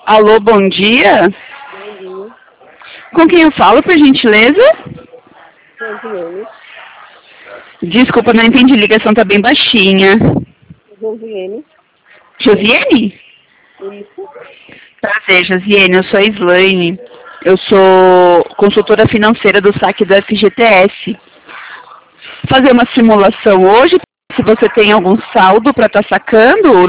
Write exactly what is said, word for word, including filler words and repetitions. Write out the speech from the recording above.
Alô, bom dia. Bom dia. Com quem eu falo, por gentileza? Josiane. Desculpa, não entendi, a ligação tá bem baixinha. Josiane. Josiane? Isso. Prazer, Josiane, eu sou a Slaine. Eu sou consultora financeira do saque do F G T S. Fazer uma simulação hoje, se você tem algum saldo para estar sacando,